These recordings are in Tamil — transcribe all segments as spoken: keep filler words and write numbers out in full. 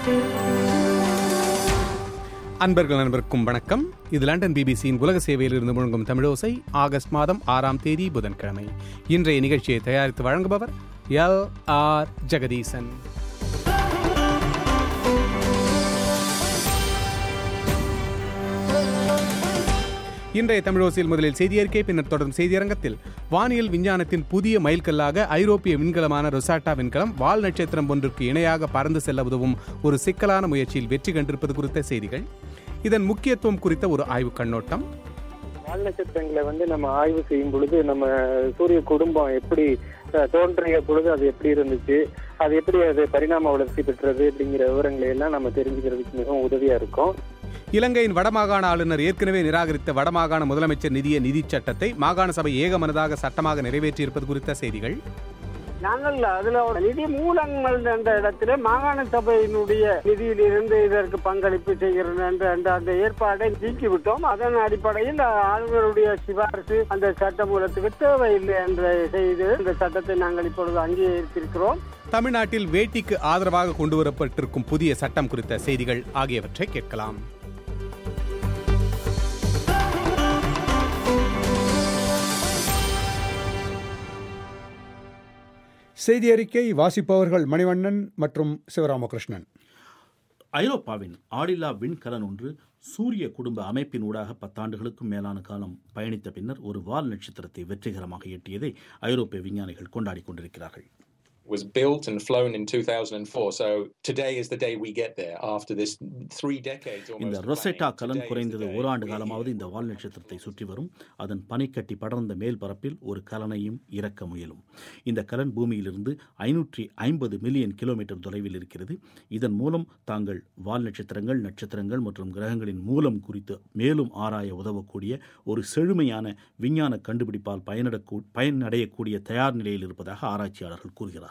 அன்பர்கள் அன்பருக்கும் வணக்கம். இது லண்டன் பிபிசியின் உலக சேவையில் இருந்து முழங்கும் தமிழோசை. ஆகஸ்ட் மாதம் ஆறாம் தேதி புதன்கிழமை. இன்றைய நிகழ்ச்சியை தயாரித்து வழங்குபவர் எல் ஆர் ஜெகதீசன். இன்றைய தமிழோசையில் முதலில் செய்தியறிக்கை, பின்னர் தொடரும் செய்தியரங்கத்தில் வானியல் விஞ்ஞானத்தின் புதிய மைல்கல்லாக ஐரோப்பிய விண்கலமான ரொசாட்டா விண்கலம் வால் நட்சத்திரம் ஒன்றுக்கு இணையாக பறந்து செல்ல உதவும் ஒரு சிக்கலான முயற்சியில் வெற்றி கண்டிருப்பது குறித்த செய்திகள், இதன் முக்கியத்துவம் குறித்த ஒரு ஆய்வு கண்ணோட்டம். வால் நட்சத்திரங்களை வந்து நம்ம ஆய்வு செய்யும் பொழுது நம்ம சூரிய குடும்பம் எப்படி தோன்றிய பொழுது அது எப்படி இருந்துச்சு, அது எப்படி அது பரிணாம வளர்ச்சி பெற்றது அப்படிங்கிற விவரங்களை எல்லாம் நம்ம தெரிஞ்சுக்கிறதுக்கு மிகவும் உதவியா இருக்கும். இலங்கையின் வடமாகாண ஆளுநர் ஏற்கனவே நிராகரித்த வடமாகாண முதலமைச்சர் நிதிய நிதி சட்டத்தை மாகாண சபை ஏகமனதாக சட்டமாக நிறைவேற்றியிருப்பது குறித்த செய்திகள். நாங்கள் அதுல நிதி மூலங்கள் என்ற இடத்துல மாகாண சபையினுடைய நிதியில் இருந்து இதற்கு பங்களிப்பு செய்கிறது என்ற அந்த ஏற்பாடை நீக்கிவிட்டோம். அதன் அடிப்படையில் ஆளுநருடைய சிபாரிசு அந்த சட்ட மூலத்துக்கு தேவையில்லை என்ற செய்து இந்த சட்டத்தை நாங்கள் இப்பொழுது அங்கீகரித்திருக்கிறோம். தமிழ்நாட்டில் வேட்டிக்கு ஆதரவாக கொண்டுவரப்பட்டிருக்கும் புதிய சட்டம் குறித்த செய்திகள் ஆகியவற்றை கேட்கலாம். செய்தி அறிக்கை வாசிப்பவர்கள் மணிவண்ணன் மற்றும் சிவராமகிருஷ்ணன். ஐரோப்பாவின் ஆளில்லா விண்கலன் ஒன்று சூரிய குடும்ப அமைப்பினூடாக பத்தாண்டுகளுக்கும் மேலான காலம் பயணித்த பின்னர் ஒரு வால் நட்சத்திரத்தை வெற்றிகரமாக எட்டியதை ஐரோப்பிய விஞ்ஞானிகள் கொண்டாடி கொண்டிருக்கிறார்கள். was built and flown in two thousand four, so today is the day we get there after this three decades almost. இந்த ரொசெட்டா கலன் குறைந்தது ஓராண்டு காலமாவது இந்த வால் நட்சத்திரத்தை சுற்றி வரும். அதன் பனிக்கட்டி படர்ந்த மேல் பரப்பில் ஒரு கலனையும் இறக்க முயலும். இந்த கலன் பூமியிலிருந்து ஐநூற்றி ஐம்பது மில்லியன் கிலோமீட்டர் தொலைவில் இருக்கிறது. இதன் மூலம் தாங்கள் வால் நட்சத்திரங்கள், நட்சத்திரங்கள் மற்றும் கிரகங்களின் மூலம் குறித்து மேலும் ஆராய உதவக்கூடிய ஒரு செழுமையான விஞ்ஞான கண்டுபிடிப்பால் பயனடக்கூ பயனடையக்கூடிய தயார் நிலையில் இருப்பதாக ஆராய்ச்சியாளர்கள் கூறுகிறார்கள்.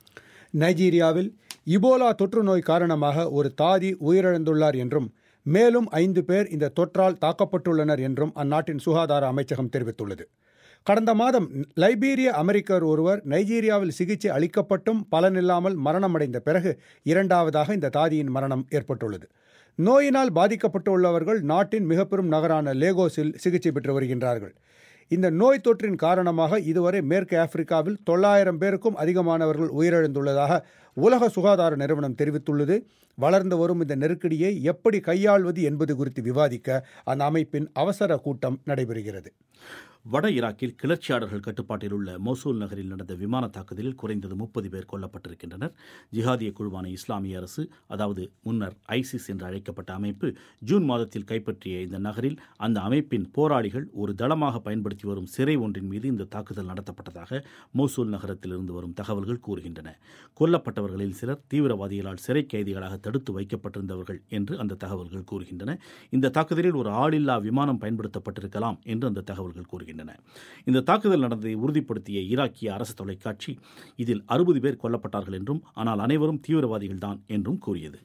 நைஜீரியாவில் இபோலா தொற்று நோய் காரணமாக ஒரு தாதி உயிரிழந்துள்ளார் என்றும் மேலும் ஐந்து பேர் இந்த தொற்றால் தாக்கப்பட்டுள்ளனர் என்றும் அந்நாட்டின் சுகாதார அமைச்சகம் தெரிவித்துள்ளது. கடந்த மாதம் லைபீரிய அமெரிக்கர் ஒருவர் நைஜீரியாவில் சிகிச்சை அளிக்கப்பட்டும் பலனில்லாமல் மரணமடைந்த பிறகு இரண்டாவதாக இந்த தாதியின் மரணம் ஏற்பட்டுள்ளது. நோயினால் பாதிக்கப்பட்டுள்ளவர்கள் நாட்டின் மிக பெரும் நகரான லேகோஸில் சிகிச்சை பெற்று வருகின்றார்கள். இந்த நோய் தொற்றின் காரணமாக இதுவரை மேற்கு ஆப்பிரிக்காவில் தொள்ளாயிரம் பேருக்கும் அதிகமானவர்கள் உயிரிழந்துள்ளதாக உலக சுகாதார நிறுவனம் தெரிவித்துள்ளது. வளர்ந்து வரும் இந்த நெருக்கடியை எப்படி கையாள்வது என்பது குறித்து விவாதிக்க அந்த அமைப்பின் அவசர கூட்டம் நடைபெறுகிறது. வட ஈராக்கில் கிளர்ச்சியாளர்கள் கட்டுப்பாட்டில் உள்ள மோசூல் நகரில் நடந்த விமான தாக்குதலில் குறைந்தது முப்பது பேர் கொல்லப்பட்டிருக்கின்றனர். ஜிஹாதிய குழுவான இஸ்லாமிய அரசு, அதாவது முன்னர் ஐசிஸ் என்று அழைக்கப்பட்ட அமைப்பு, ஜூன் மாதத்தில் கைப்பற்றிய இந்த நகரில் அந்த அமைப்பின் போராளிகள் ஒரு தளமாக பயன்படுத்தி வரும் சிறை ஒன்றின் மீது இந்த தாக்குதல் நடத்தப்பட்டதாக மோசூல் நகரத்திலிருந்து வரும் தகவல்கள் கூறுகின்றன. கொல்லப்பட்டவர்களில் சிலர் தீவிரவாதிகளால் சிறை கைதிகளாக தடுத்து வைக்கப்பட்டிருந்தவர்கள் என்று அந்த தகவல்கள் கூறுகின்றன. இந்த தாக்குதலில் ஒரு ஆளில்லா விமானம் பயன்படுத்தப்பட்டிருக்கலாம் என்று அந்த தகவல்கள் கூறுகின்றன. இந்த தாக்குதல் நடந்ததை உறுதிப்படுத்திய ஈராக்கிய அரசு தொலைக்காட்சி இதில் அறுபது பேர் கொல்லப்பட்டார்கள் என்றும் ஆனால் அனைவரும் தீவிரவாதிகள் தான் என்றும் கூறியது.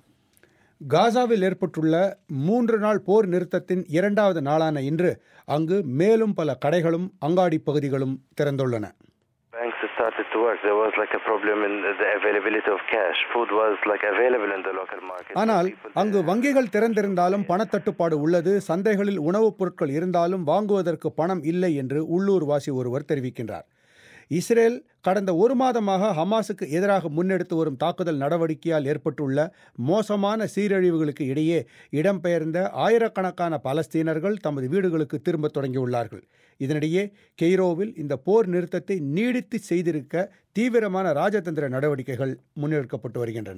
காசாவில் ஏற்பட்டுள்ள மூன்று நாள் போர் நிறுத்தத்தின் இரண்டாவது நாளான இன்று அங்கு மேலும் பல கடைகளும் அங்காடி பகுதிகளும் திறந்துள்ளன. started to work. There was like a problem in the availability of cash. Food was like available in the local market. ஆனால் அங்கு வங்கிகள் திறந்திருந்தாலும் பணத்தட்டுப்பாடு உள்ளது. சந்தைகளில் உணவுப் பொருட்கள் இருந்தாலும் வாங்குவதற்கு பணம் இல்லை என்று உள்ளூர் வாசி ஒருவர் தெரிவிக்கின்றார். இஸ்ரேல் கடந்த ஒரு மாதமாக ஹமாஸுக்கு எதிராக முன்னெடுத்து வரும் தாக்குதல் நடவடிக்கையால் ஏற்பட்டுள்ள மோசமான சீரழிவுகளுக்கு இடையே இடம்பெயர்ந்த ஆயிரக்கணக்கான பலஸ்தீனர்கள் தமது வீடுகளுக்கு திரும்ப தொடங்கியுள்ளார்கள். இதனிடையே கெய்ரோவில் இந்த போர் நிறுத்தத்தை நீடித்து செய்திருக்க தீவிரமான ராஜதந்திர நடவடிக்கைகள் முன்னெடுக்கப்பட்டு வருகின்றன.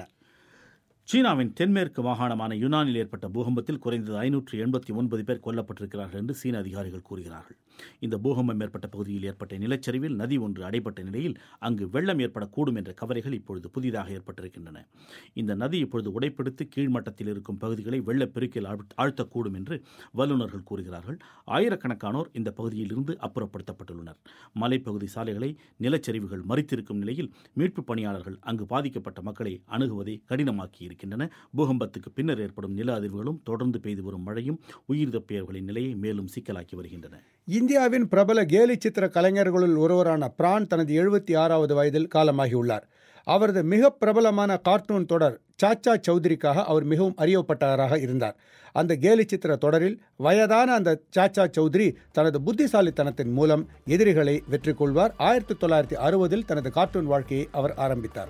சீனாவின் தென்மேற்கு மாகாணமான யுனானில் ஏற்பட்ட பூகம்பத்தில் குறைந்தது ஐநூற்று எண்பத்தி ஒன்பது பேர் கொல்லப்பட்டிருக்கிறார்கள் என்று சீன அதிகாரிகள் கூறுகிறார்கள். இந்த பூகம்பம் ஏற்பட்ட பகுதியில் ஏற்பட்ட நிலச்சரிவில் நதி ஒன்று அடைபட்ட நிலையில் அங்கு வெள்ளம் ஏற்படக்கூடும் என்ற கவலைகள் இப்பொழுது புதிதாக ஏற்பட்டிருக்கின்றன. இந்த நதி இப்பொழுது உடைப்பெடுத்து கீழ்மட்டத்தில் இருக்கும் பகுதிகளை வெள்ளப்பெருக்கில் ஆழ்த்தக்கூடும் என்று வல்லுநர்கள் கூறுகிறார்கள். ஆயிரக்கணக்கானோர் இந்த பகுதியில் இருந்து அப்புறப்படுத்தப்பட்டுள்ளனர். மலைப்பகுதி சாலைகளை நிலச்சரிவுகள் மறித்திருக்கும் நிலையில் மீட்புப் பணியாளர்கள் அங்கு பாதிக்கப்பட்ட மக்களை அணுகுவதை கடினமாக்கி இருக்கின்றன. பூகம்பத்துக்கு பின்னர் ஏற்படும் நில அதிர்வுகளும் தொடர்ந்து பெய்து வரும் மழையும் உயிர் தப்பியவர்களின் நிலையை மேலும் சிக்கலாக்கி வருகின்றன. இந்தியாவின் பிரபல கேலி சித்திர கலைஞர்களுள் ஒருவரான பிரான் தனது எழுபத்தி ஆறாவது வயதில் காலமாகியுள்ளார். அவரது மிக பிரபலமான கார்ட்டூன் தொடர் சாச்சா சௌத்ரிக்காக அவர் மிகவும் அறியப்பட்டவராக இருந்தார். அந்த கேலி சித்திர தொடரில் வயதான அந்த சாச்சா சௌத்ரி தனது புத்திசாலித்தனத்தின் மூலம் எதிரிகளை வெற்றி கொள்வார். ஆயிரத்தி தொள்ளாயிரத்தி அறுபதில் தனது கார்ட்டூன் வாழ்க்கையை அவர் ஆரம்பித்தார்.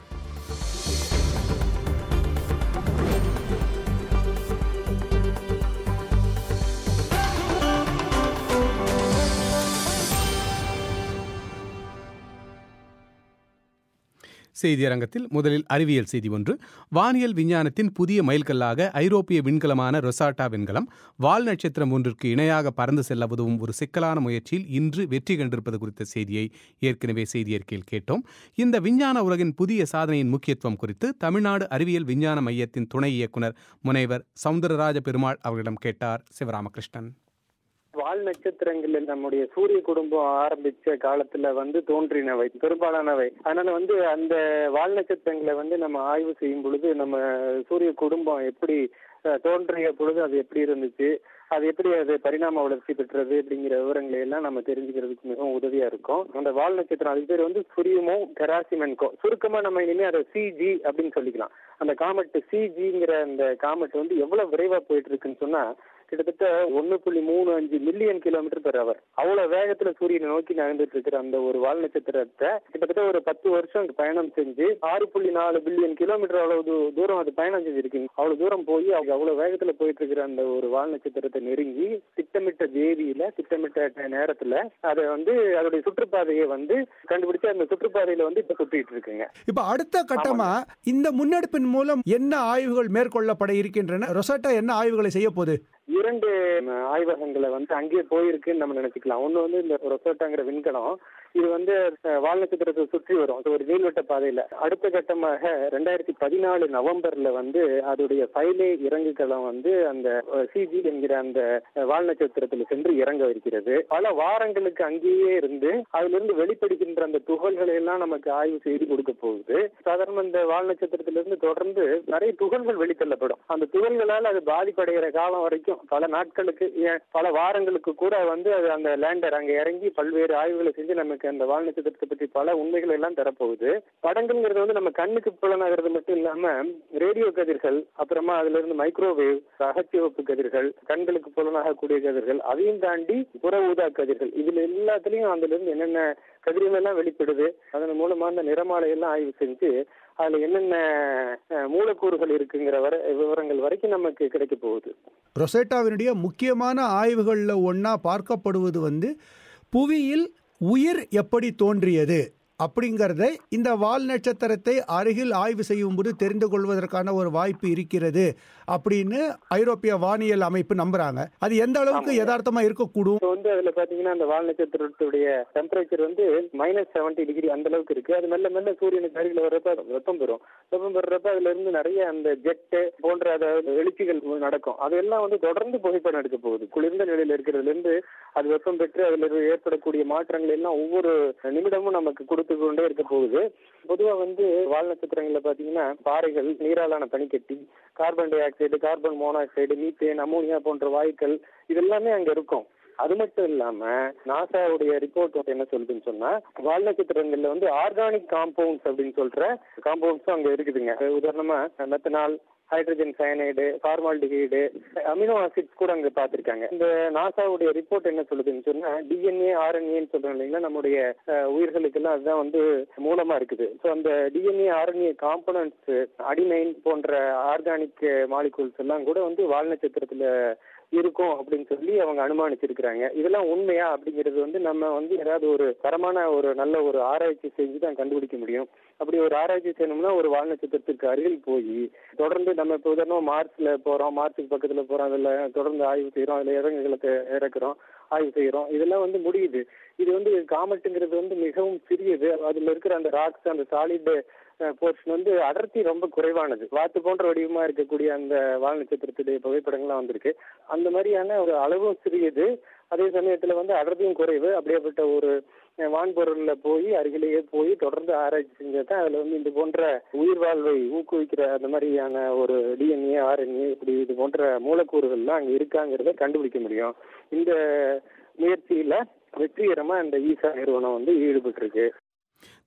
செய்தியரங்கத்தில் முதலில் அறிவியல் செய்தி ஒன்று. வானியல் விஞ்ஞானத்தின் புதிய மைல்கல்லாக ஐரோப்பிய விண்கலமான ரொசாட்டா விண்கலம் வால் நட்சத்திரம் ஒன்றிற்கு இணையாக பறந்து செல்ல உதவும் ஒரு சிக்கலான முயற்சியில் இன்று வெற்றி கண்டிருப்பது குறித்த செய்தியை ஏற்கனவே செய்தியறிக்கையில் கேட்டோம். இந்த விஞ்ஞான உலகின் புதிய சாதனையின் முக்கியத்துவம் குறித்து தமிழ்நாடு அறிவியல் விஞ்ஞான மையத்தின் துணை இயக்குனர் முனைவர் சவுந்தரராஜ பெருமாள் அவர்களிடம் கேட்டார் சிவராமகிருஷ்ணன். வால் நட்சத்திரங்கள் நம்முடைய சூரிய குடும்பம் ஆரம்பிச்ச காலத்துல வந்து தோன்றினவை பெரும்பாலானவை. அதனால வந்து அந்த வால் நட்சத்திரங்களை வந்து நம்ம ஆய்வு செய்யும் பொழுது நம்ம சூரிய குடும்பம் எப்படி தோன்றிய பொழுது அது எப்படி இருந்துச்சு, அது எப்படி அது பரிணாம வளர்ச்சி பெற்றது அப்படிங்கிற விவரங்களை எல்லாம் நம்ம தெரிஞ்சுக்கிறதுக்கு மிகவும் உதவியா இருக்கும். அந்த வால் நட்சத்திரம் அது பேர் வந்து சுரியமோ கெராசிமென்கோ, சுருக்கமா நம்ம இனிமே அதை சிஜி அப்படின்னு சொல்லிக்கலாம். அந்த காமெட் சிஜிங்கிற அந்த காமெட் வந்து எவ்வளவு விரைவா போயிட்டு இருக்குன்னு சொன்னா கிட்டத்தட்ட ஒன்னு புள்ளி மூணு அஞ்சு மில்லியன் கிலோமீட்டர் பெர் அவர் அவ்வளவு வேகத்துல சூரியனை நோக்கி நகர்ந்துட்டு இருக்கிற அந்த ஒரு வால் நட்சத்திரத்தை கிட்டத்தட்ட ஒரு பத்து வருஷம் பயணம் செஞ்சு ஆறு புள்ளி நாலு பில்லியன் கிலோமீட்டர் அவ்வளவு தூரம் அது பயணம் செஞ்சிருக்கு. அவ்வளவு தூரம் போய் அவ்வளவு வேகத்துல போயிட்டு இருக்கிற அந்த ஒரு வால் நட்சத்திரத்தை நெருங்கி திட்டமிட்ட தேதியில திட்டமிட்ட நேரத்துல அதை வந்து அதோடைய சுற்றுப்பாதையை வந்து கண்டுபிடிச்சு அந்த சுற்றுப்பாதையில வந்து இப்ப சுற்றிட்டு இருக்குங்க. இப்ப அடுத்த கட்டமா இந்த முன்னெடுப்பின் மூலம் என்ன ஆய்வுகள் மேற்கொள்ளப்பட இருக்கின்றன? ரொசாட்டா என்ன ஆய்வுகளை செய்ய போகுது? இரண்டு ஆய்வகங்களை வந்து அங்கேயே போயிருக்குன்னு நம்ம நினைச்சுக்கலாம். ஒண்ணு வந்து இந்த ரொசாட்டாங்கிற விண்கலம் இது வந்து வால் நட்சத்திரத்தை சுற்றி வரும் ஒரு நீள்வட்ட பாதையில. அடுத்த கட்டமாக ரெண்டாயிரத்தி பதினாலு நவம்பர்ல வந்து அதோடைய ஃபைலே இறங்குகளம் வந்து அந்த சிஜி என்கிற அந்த வால் நட்சத்திரத்துல சென்று இறங்க இருக்கிறது. பல வாரங்களுக்கு அங்கேயே இருந்து அதுல இருந்து வெளிப்படுகின்ற அந்த துகள்களை எல்லாம் நமக்கு ஆய்வு செய்து கொடுக்க போகுது. சாதாரண இந்த வால் நட்சத்திரத்திலிருந்து தொடர்ந்து நிறைய துகள்கள் வெளித்தள்ளப்படும். அந்த துகள்களால் அது பாதிப்படைகிற காலம் வரைக்கும் பல நாட்களுக்கு பல வாரங்களுக்கு கூட வந்து அது அந்த லேண்டர் அங்க இறங்கி பல்வேறு ஆய்வுகளை செஞ்சு நமக்கு அந்த வால் நட்சத்திரத்தை பற்றி பல உண்மைகள் எல்லாம் தரப்போகுது. படங்கள்ங்கிறது வந்து நம்ம கண்ணுக்கு புலனாகிறது மட்டும் இல்லாம ரேடியோ கதிர்கள், அப்புறமா அதுல இருந்து மைக்ரோவேவ், அகச்சிவப்பு கதிர்கள், கண்களுக்கு புலனாகக்கூடிய கதிர்கள், அதையும் தாண்டி புற ஊதா கதிர்கள், இதுல எல்லாத்துலயும் அதுல இருந்து என்னென்ன கதிர்கள் எல்லாம் வெளிப்படுது அதன் மூலமா அந்த நிறமாலை எல்லாம் ஆய்வு செஞ்சு அதுல என்னென்ன மூலக்கூறுகள் இருக்குங்கிற வர விவரங்கள் வரைக்கும் நமக்கு கிடைக்க போகுது. ரொசேட்டாவினுடைய முக்கியமான ஆய்வுகள்ல ஒன்னா பார்க்கப்படுவது வந்து புவியில் உயிர் எப்படி தோன்றியது அப்படிங்கிறத இந்த வால் நட்சத்திரத்தை அருகில் ஆய்வு செய்யும் போது தெரிந்து கொள்வதற்கான ஒரு வாய்ப்பு இருக்கிறது அப்படின்னு ஐரோப்பிய வானியல் அமைப்பு நம்புறாங்க. அது எந்த அளவுக்கு யதார்த்தமா இருக்கக்கூடும்? வந்து அதுல பாத்தீங்கன்னா அந்த வால் நட்சத்திரத்துடைய டெம்பரேச்சர் வந்து மைனஸ் செவன்டி டிகிரி அந்த அளவுக்கு இருக்கு. அது மெல்ல மெல்ல சூரியனுக்கு அருகில் வர்றப்ப வெப்பம் பெறும். வெப்பம் பெறப்ப அதுல இருந்து நிறைய அந்த ஜெட்டு போன்ற எழுச்சிகள் நடக்கும். அதெல்லாம் வந்து தொடர்ந்து புகைப்படம் எடுக்க போகுது. குளிர்ந்த நிலையில இருக்கிறதுல இருந்து அது வெப்பம் பெற்று அதுல ஏற்படக்கூடிய மாற்றங்கள் எல்லாம் ஒவ்வொரு நிமிடமும் நமக்கு கொடுத்து கொண்டே இருக்க போகுது. பொதுவா வந்து வால் நட்சத்திரங்கள்ல பாத்தீங்கன்னா பாறைகள், நீராலான பனிக்கட்டி, carbon dioxide, carbon monoxide, methane, ammonia போன்ற வாயுக்கள் இதெல்லாமே அங்க இருக்கும். அது மட்டும் இல்லாம நாசாவுடைய ரிப்போர்ட் என்ன சொல்லுதுன்னு சொன்னா வால் நட்சத்திரங்கள்ல வந்து ஆர்கானிக் காம்பவுண்ட்ஸ் அப்படின்னு சொல்ற காம்பவுண்ட்ஸும் அங்க இருக்குதுங்க. உதாரணமா methanol, hydrogen cyanide, formaldehyde, amino acids கூட அங்க பாத்திருக்காங்க. இந்த நாசாவுடைய ரிப்போர்ட் என்ன சொல்லுதுன்னு சொன்னா டிஎன்ஏ, ஆர்என்ஏன்னு சொல்றோம் இல்லைங்களா, நம்முடைய உயிர்களுக்கு எல்லாம் அதுதான் வந்து மூலமா இருக்குது. ஸோ அந்த டிஎன்ஏ, ஆர்என்ஏ காம்பனன்ட்ஸ், அடினைன் போன்ற ஆர்கானிக் மாலிகூல்ஸ் எல்லாம் கூட வந்து வால் நட்சத்திரத்துல இருக்கும் அப்படின்னு சொல்லி அவங்க அனுமானிச்சிருக்கிறாங்க. இதெல்லாம் உண்மையா அப்படிங்கிறது வந்து நம்ம வந்து ஏதாவது ஒரு தரமான ஒரு நல்ல ஒரு ஆராய்ச்சி செஞ்சு தான் கண்டுபிடிக்க முடியும். அப்படி ஒரு ஆராய்ச்சி செய்யணும்னா ஒரு வால் நட்சத்திரத்துக்கு அருகில் போய் தொடர்ந்து நம்ம இப்போ உதாரணமா மார்ச்ல போறோம், மார்ச்சுக்கு பக்கத்துல போறோம், அதுல தொடர்ந்து ஆய்வு செய்யறோம், அதுல இறங்குகளை இறக்குறோம், ஆய்வு செய்யறோம், இதெல்லாம் வந்து முடியுது. இது வந்து காமெட்டுங்கிறது வந்து மிகவும் சிறியது. அதுல இருக்கிற அந்த ராக்ஸ், அந்த சாலிட் போர்ஷன் வந்து அடர்த்தி ரொம்ப குறைவானது. வாத்து போன்ற வடிவமா இருக்கக்கூடிய அந்த வால் நட்சத்திரத்துடைய புகைப்படங்கள்லாம் வந்திருக்கு. அந்த மாதிரியான ஒரு அளவும் சிறியது, அதே சமயத்துல வந்து அடர்த்தியும் குறைவு. அப்படியேப்பட்ட ஒரு வான்பொருள்ல போய் அருகிலேயே போய் தொடர்ந்து ஆராய்ச்சி செஞ்சதான் அதுல வந்து இந்த போன்ற உயிர் வாழ்வை ஊக்குவிக்கிற அந்த மாதிரியான ஒரு டிஎன்ஏ, ஆர்என்ஏ இப்படி இது போன்ற மூலக்கூறுகள்லாம் அங்க இருக்காங்கிறத கண்டுபிடிக்க முடியும். இந்த முயற்சியில வெற்றிகரமா இந்த ஈசா நிறுவனம் வந்து ஈடுபட்டு இருக்கு.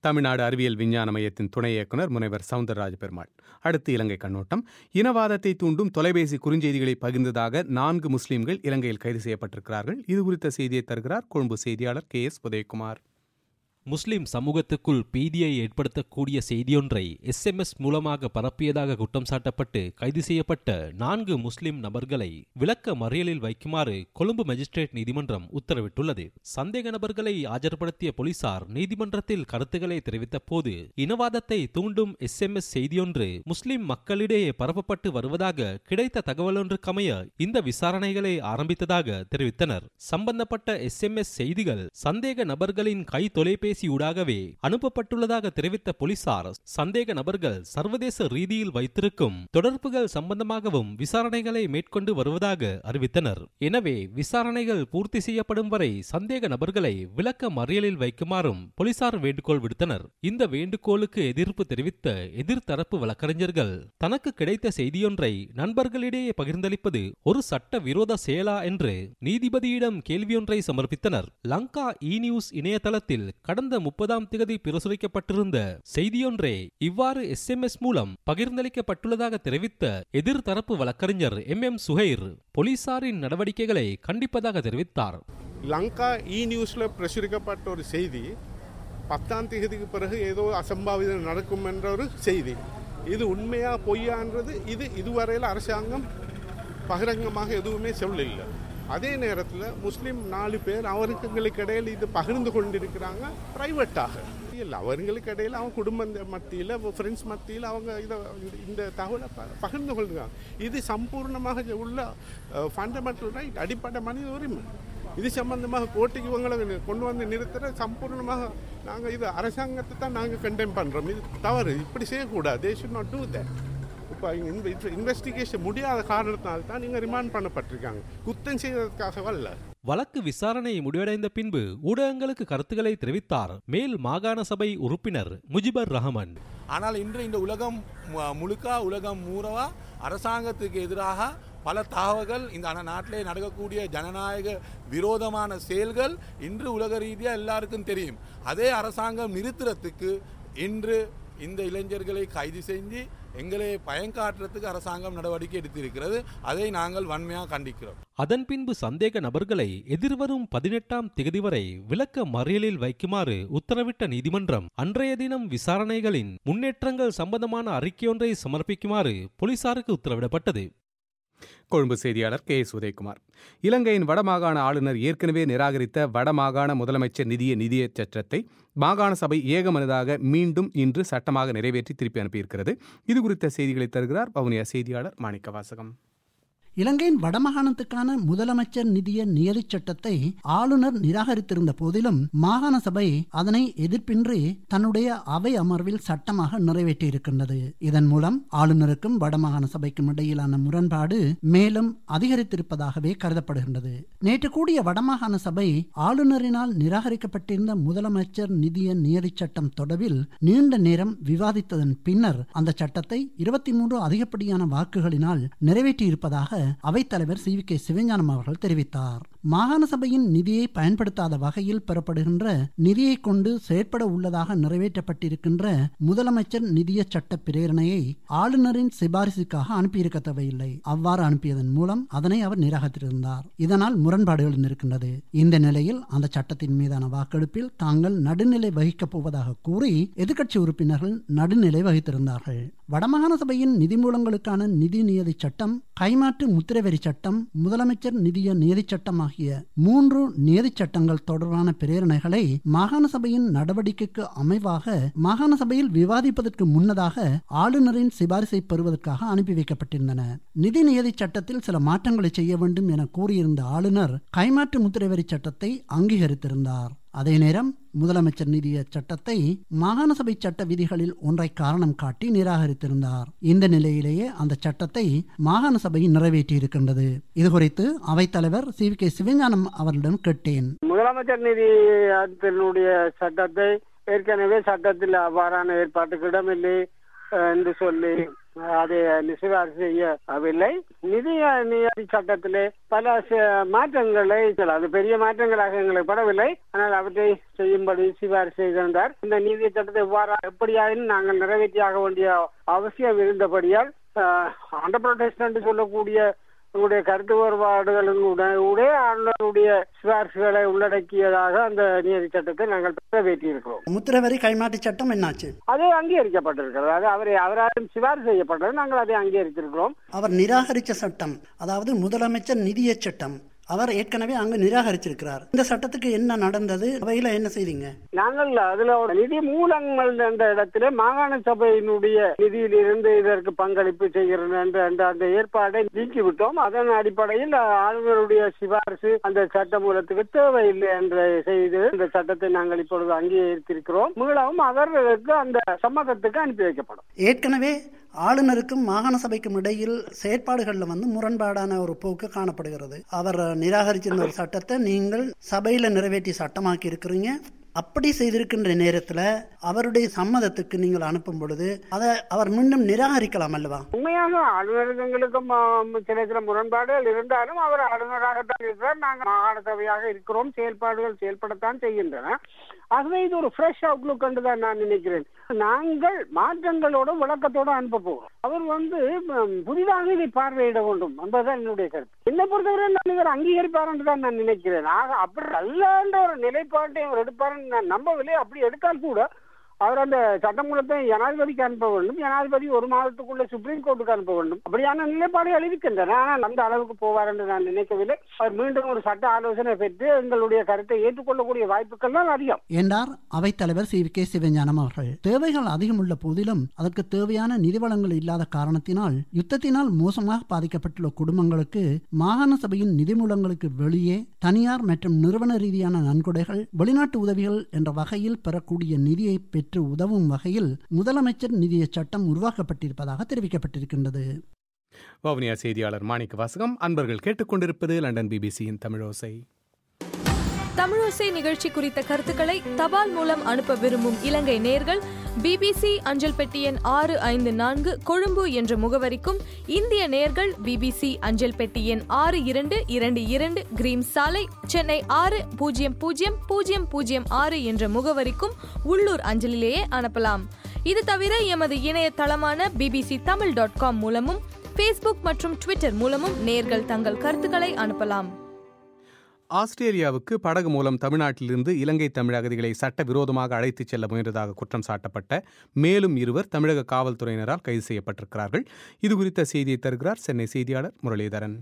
தமிழ்நாடு அறிவியல் விஞ்ஞான மையத்தின் துணை இயக்குநர் முனைவர் சவுந்தரராஜ பெருமாள். அடுத்து இலங்கை கண்ணோட்டம். இனவாதத்தை தூண்டும் தொலைபேசி குறுஞ்செய்திகளை பகிர்ந்ததாக நான்கு முஸ்லிம்கள் இலங்கையில் கைது செய்யப்பட்டிருக்கிறார்கள். இது குறித்த செய்தியை தருகிறார் கொழும்பு செய்தியாளர் கே எஸ் உதயகுமார். முஸ்லிம் சமூகத்துக்குள் பீதியை ஏற்படுத்தக்கூடிய செய்தியொன்றை எஸ் எம் எஸ் மூலமாக பரப்பியதாக குற்றம் சாட்டப்பட்டு கைது செய்யப்பட்ட நான்கு முஸ்லிம் நபர்களை விளக்க மறியலில் வைக்குமாறு கொழும்பு மேஜிஸ்ட்ரேட் நீதிமன்றம் உத்தரவிட்டுள்ளது. சந்தேக நபர்களை ஆஜர்படுத்திய போலீசார் நீதிமன்றத்தில் கருத்துக்களை தெரிவித்த போது இனவாதத்தை தூண்டும் எஸ் எம் எஸ் செய்தியொன்று முஸ்லிம் மக்களிடையே பரப்பப்பட்டு வருவதாக கிடைத்த தகவலொன்றுக்கமைய இந்த விசாரணைகளை ஆரம்பித்ததாக தெரிவித்தனர். சம்பந்தப்பட்ட எஸ் எம் எஸ் செய்திகள் சந்தேக நபர்களின் கை தொலைபேசி ஊடாகவே அனுப்பப்பட்டுள்ளதாக தெரிவித்த போலீசார் சந்தேக நபர்கள் சர்வதேச ரீதியில் வைத்திருக்கும் தொடர்புகள் சம்பந்தமாகவும் விசாரணைகளை மேற்கொண்டு வருவதாக அறிவித்தனர். எனவே விசாரணைகள் பூர்த்தி செய்யப்படும் வரை சந்தேக நபர்களை விளக்க மறியலில் வைக்குமாறும் போலீசார் வேண்டுகோள் விடுத்தனர். இந்த வேண்டுகோளுக்கு எதிர்ப்பு தெரிவித்த எதிர்த்தரப்பு வழக்கறிஞர்கள் தனக்கு கிடைத்த செய்தியொன்றை நண்பர்களிடையே பகிர்ந்தளிப்பது ஒரு சட்ட விரோத செயலா என்று நீதிபதியிடம் கேள்வியொன்றை சமர்ப்பித்தனர். லங்கா இ நியூஸ் இணையதளத்தில் கடந்த முப்பதாம் தேதி பிரசுரிக்கப்பட்டிருந்த செய்தியொன்றே இவ்வாறு எஸ் எம் எஸ் மூலம் பகிர்ந்தளிக்கப்பட்டுள்ளதாக தெரிவித்த எதிர்த்தரப்பு வழக்கறிஞர் எம் எம் சுஹைர் போலீசாரின் நடவடிக்கைகளை கண்டிப்பதாக தெரிவித்தார். லங்கா இ நியூஸ்ல பிரசுரிக்கப்பட்ட ஒரு செய்தி பத்தாம் தேதிக்கு பிறகு ஏதோ அசம்பாவிதம் நடக்கும் என்ற ஒரு செய்தி. இது உண்மையா பொய்யான்றது இது இதுவரையில் அரசாங்கம் பகிரங்கமாக எதுவுமே சொல்லல. அதே நேரத்தில் முஸ்லீம் நாலு பேர் அவர்களுக்கு இடையில் இது பகிர்ந்து கொண்டிருக்கிறாங்க பிரைவேட்டாக. இல்லை அவர்களுக்கு இடையில் அவங்க குடும்ப மத்தியில் ஃப்ரெண்ட்ஸ் மத்தியில் அவங்க இதை இந்த தகவலை பகிர்ந்து கொள்கிறாங்க. இது சம்பூர்ணமாக உள்ள ஃபண்டமெண்டல் ரைட், அடிப்படை மனித உரிமை. இது சம்பந்தமாக கோர்ட்டுக்கு இவங்களை கொண்டு வந்து நிறுத்துற சம்பூர்ணமாக நாங்கள் இது அரசாங்கத்தை தான் நாங்கள் கண்டெம் பண்ணுறோம். இது தவறு, இப்படி செய்யக்கூடாது. They should not do that. இப்போ இன்வெஸ்டிகேஷன் முடியாத காரணத்தினால தான் நீங்கள் ரிமாண்ட் பண்ணப்பட்டிருக்காங்க, குத்தம் செய்வதற்காக அல்ல. வழக்கு விசாரணை முடிவடைந்த பின்பு ஊடகங்களுக்கு கருத்துக்களை தெரிவித்தார் மேல் மாகாண சபை உறுப்பினர் முஜிபர் ரஹமன். ஆனால் இன்று இந்த உலகம் முழுக்க உலகம் மூறவா அரசாங்கத்துக்கு எதிராக பல தகவல்கள் இந்த நாட்டிலே நடக்கக்கூடிய ஜனநாயக விரோதமான செயல்கள் இன்று உலக ரீதியாக எல்லாருக்கும் தெரியும். அதே அரசாங்கம் நிறுத்துறதுக்கு இன்று இந்த இளைஞர்களை கைது செஞ்சு எங்களை பயங்காட்டுறதுக்கு அரசாங்கம் நடவடிக்கை எடுத்திருக்கிறது. அதை நாங்கள் வன்மையாக கண்டிக்கிறோம். அதன் பின்பு சந்தேக நபர்களை எதிர்வரும் பதினெட்டாம் தேதி வரை விளக்க மறியலில் வைக்குமாறு உத்தரவிட்ட நீதிமன்றம் அன்றைய தினம் விசாரணைகளின் முன்னேற்றங்கள் சம்பந்தமான அறிக்கையொன்றை சமர்ப்பிக்குமாறு போலீசாருக்கு உத்தரவிடப்பட்டது. கொழும்பு செய்தியாளர் கே எஸ் உதயகுமார். இலங்கையின் வடமாகாண ஆளுநர் ஏற்கனவே நிராகரித்த வடமாகாண முதலமைச்சர் நிதிய நிதிய சட்டத்தை மாகாண சபை ஏகமனதாக மீண்டும் இன்று சட்டமாக நிறைவேற்றி திருப்பி அனுப்பியிருக்கிறது. இது குறித்த செய்திகளை தருகிறார் வவுனியா செய்தியாளர் மாணிக்க வாசகம். இலங்கையின் வடமாகாணத்துக்கான முதலமைச்சர் நிதிய நியதி சட்டத்தை ஆளுநர் நிராகரித்திருந்த போதிலும் மாகாண சபை அதனை எதிர்ப்பின்றி தன்னுடைய அவை அமர்வில் சட்டமாக நிறைவேற்றியிருக்கின்றது. இதன் மூலம் ஆளுநருக்கும் வடமாகாண சபைக்கும் இடையிலான முரண்பாடு மேலும் அதிகரித்திருப்பதாகவே கருதப்படுகின்றது. நேற்று கூடிய வடமாகாண சபை ஆளுநரினால் நிராகரிக்கப்பட்டிருந்த முதலமைச்சர் நிதிய நியதி சட்டம் தொடர்பில் நீண்ட நேரம் விவாதித்ததன் பின்னர் அந்த சட்டத்தை இருபத்தி மூன்று அதிகப்படியான வாக்குகளினால் நிறைவேற்றியிருப்பதாக அவைத்தலைவர் சி வி கே சிவஞானம் அவர்கள் தெரிவித்தார். மாகாண சபையின் நிதியை பயன்படுத்தாத வகையில் பெறப்படுகின்ற நிதியை கொண்டு செயற்பட உள்ளதாக நிறைவேற்றப்பட்டிருக்கின்ற முதலமைச்சர் நிதிய சட்ட பிரேரணையை ஆளுநரின் சிபாரிசுக்காக அனுப்பியிருக்க தேவையில்லை. அவ்வாறு அனுப்பியதன் மூலம் அதனை அவர் நிராகரித்திருந்தார். இதனால் முரண்பாடுகள் இருக்கின்றது. இந்த நிலையில் அந்த சட்டத்தின் மீதான வாக்கெடுப்பில் தாங்கள் நடுநிலை வகிக்கப் போவதாக கூறி எதிர்க்கட்சி உறுப்பினர்கள் நடுநிலை வகித்திருந்தார்கள். வடமாகாண சபையின் நிதி மூலங்களுக்கான நிதி நியதி சட்டம், கைமாற்று முத்திரைவரி சட்டம், முதலமைச்சர் நிதிய நியதி சட்டம் ஆகிய மூன்று நியதி சட்டங்கள் தொடர்பான பிரேரணைகளை மாகாண சபையின் நடவடிக்கைக்கு அமைவாக மாகாண சபையில் விவாதிப்பதற்கு முன்னதாக ஆளுநரின் சிபாரிசை பெறுவதற்காக அனுப்பி வைக்கப்பட்டிருந்தன. நிதி நியதி சட்டத்தில் சில மாற்றங்களை செய்ய வேண்டும் என கூறியிருந்த ஆளுநர் கைமாற்று முத்திரைவரி சட்டத்தை அங்கீகரித்திருந்தார். அதே நேரம் முதலமைச்சர் நிதிய சட்டத்தை மாகாண சபை சட்ட விதிகளில் ஒன்றை காரணம் காட்டி நிராகரித்திருந்தார். இந்த நிலையிலேயே அந்த சட்டத்தை மாகாண சபை நிறைவேற்றி இருக்கின்றது. இது குறித்து அவைத்தலைவர் சி வி கே சிவஞானம் அவர்களிடம் கேட்டேன். முதலமைச்சர் நிதியத்தினுடைய சட்டத்தை ஏற்கனவே சட்டத்தில் அவ்வாறான ஏற்பாட்டுக்கு இடமில்லை என்று சொல்லி அதை சிபாரிசு செய்யவில்லை. நிதி நிதி சட்டத்திலே பல மாற்றங்களை, அது பெரிய மாற்றங்களாக எங்களுக்கு படவில்லை, ஆனால் அவற்றை செய்யும்படி சிபாரிசு செய்திருந்தார். இந்த நீதி சட்டத்தை எவ்வாறு எப்படியாயினும் நாங்கள் நிறைவேற்றியாக வேண்டிய அவசியம் இருந்தபடியால் அண்டர் புரொடெஸ்ட் சொல்லக்கூடிய உங்களுடைய கருத்து வேறுபாடுகளுடைய ஆளுநருடைய சிபாரிசுகளை உள்ளடக்கியதாக அந்த நீதி சட்டத்தை நாங்கள் நிறைவேற்றியிருக்கிறோம். முத்திரவரி கைமாற்று சட்டம் என்னாச்சு? அது அங்கீகரிக்கப்பட்டிருக்கிறது. அது அவரை அவராலும் சிபாரிசு செய்யப்பட்டது, நாங்கள் அதை அங்கீகரித்திருக்கிறோம். அவர் நிராகரித்த சட்டம், அதாவது முதலமைச்சர் நிதிய சட்டம், அவர் ஏற்கனவே அங்கு நிராகரிச்சிருக்கிறார். இந்த சட்டத்துக்கு என்ன நடந்தது? அவையில என்ன செய்தீங்க? நாங்கள் அதுல நிதி மூலங்கள் என்ற இடத்துல மாகாண சபையினுடைய நிதியில் இருந்து இதற்கு பங்களிப்பு செய்கிறது என்ற அந்த ஏற்பாடை நீக்கிவிட்டோம். அதன் அடிப்படையில் ஆளுநருடைய சிபாரிசு அந்த சட்ட மூலத்துக்கு தேவையில்லை என்ற செய்து இந்த சட்டத்தை நாங்கள் இப்பொழுது அங்கீகரித்திருக்கிறோம். மீளவும் அவர்களுக்கு அந்த சம்மதத்துக்கு அனுப்பி வைக்கப்படும். ஏற்கனவே ஆளுநருக்கும் மாகாண சபைக்கும் இடையில் செயற்பாடுகள்ல வந்து முரண்பாடான ஒரு போக்கு காணப்படுகிறது. அவர் நிராகரிச்சிருந்த ஒரு சட்டத்தை நீங்கள் சபையில நிறைவேற்றி சட்டமாக்கி இருக்கிறீங்க. அப்படி செய்திருக்கின்ற நேரத்துல அவருடைய சம்மதத்துக்கு நீங்கள் அனுப்பும் பொழுது அதை அவர் மீண்டும் நிராகரிக்கலாம் அல்லவா? உண்மையாக ஆளுநர்களுக்கும் சில சில முரண்பாடுகள் இருந்தாலும் அவர் ஆளுநராகத்தான் இருக்கிறார். நாங்கள் மாகாண சபையாக இருக்கிறோம். செயல்பாடுகள் செயல்படத்தான் செய்கின்றன. ஆகவே இது ஒரு ஃப்ரெஷ் அவுட்லுக் என்றுதான் நான் நினைக்கிறேன். நாங்கள் மாற்றங்களோட விளக்கத்தோட அனுப்ப போகிறோம். அவர் வந்து புதிதாக இதை பார்வையிட வேண்டும் என்பதுதான் என்னுடைய கருத்து. என்னை பொறுத்தவரை நான் இவர் அங்கீகரிப்பார் என்றுதான் நான் நினைக்கிறேன். ஆக அப்படி அல்ல என்ற ஒரு நிலைப்பாட்டை அவர் எடுப்பார் நான் நம்பவில்லை. அப்படி எடுத்தால் கூட அவர் அந்த சட்டமூலத்தை ஜனாதிபதிக்கு அனுப்ப வேண்டும். ஜனாதிபதி ஒரு மாதத்துக்குள்ள சுப்ரீம் கோர்ட்டுக்கு அனுப்ப வேண்டும். அப்படியான நிலைப்பாடுகள் இருக்கின்றன. ஆனால் அந்த அளவுக்கு போவார் என்று நான் நினைக்கவில்லை. அவர் மீண்டும் ஒரு சட்ட ஆலோசனை பெற்று எங்களுடைய கருத்தை ஏற்றுக்கொள்ளக்கூடிய வாய்ப்புகள் தான் அதிகம் என்றார் அவைத்தலைவர் சி வி கே சிவஞானம் அவர்கள். தேவைகள் அதிகம் உள்ள போதிலும் அதற்கு தேவையான நிதி வளங்கள் இல்லாத காரணத்தினால் யுத்தத்தினால் மோசமாக பாதிக்கப்பட்டுள்ள குடும்பங்களுக்கு மாகாண சபையின் நிதி மூலங்களுக்கு வெளியே தனியார் மற்றும் நிறுவன ரீதியான நன்கொடைகள், வெளிநாட்டு உதவிகள் என்ற வகையில் பெறக்கூடிய நிதியை பெற்று உதவும் வகையில் முதலமைச்சர் நிதிய சட்டம் உருவாக்கப்பட்டிருப்பதாக தெரிவிக்கப்பட்டிருக்கின்றது. வவுனியா செய்தியாளர் மாணிக்க வாசகம். அன்பர்கள் கேட்டுக்கொண்டிருப்பது லண்டன் பிபிசியின் தமிழோசை. தமிழோசை நிகழ்ச்சி குறித்த கருத்துக்களை தபால் மூலம் அனுப்ப விரும்பும் இலங்கை நேயர்கள் பிபிசி அஞ்சல் பெட்டி எண் ஆறு ஐந்து நான்கு கொழும்பு என்ற முகவரிக்கும், இந்திய நேயர்கள் பிபிசி அஞ்சல் பெட்டி எண் ஆறு இரண்டு இரண்டு இரண்டு கிரீம் சாலை, சென்னை ஆறு பூஜ்ஜியம் பூஜ்ஜியம் பூஜ்ஜியம் பூஜ்ஜியம் ஆறு என்ற முகவரிக்கும் உள்ளூர் அஞ்சலிலேயே அனுப்பலாம். இது தவிர எமது இணையதளமான பிபிசி தமிழ் டாட் காம் மூலமும் ஃபேஸ்புக் மற்றும் ட்விட்டர் மூலமும் நேயர்கள் தங்கள் கருத்துக்களை அனுப்பலாம். ஆஸ்திரேலியாவுக்கு படகு மூலம் தமிழ்நாட்டிலிருந்து இலங்கை தமிழ் அகதிகளை சட்டவிரோதமாக அழைத்துச் செல்ல முயன்றதாக குற்றம் சாட்டப்பட்ட மேலும் இருவர் தமிழக காவல்துறையினரால் கைது செய்யப்பட்டிருக்கிறார்கள். இதுகுறித்த செய்தியை தருகிறார் சென்னை செய்தியாளர் முரளிதரன்.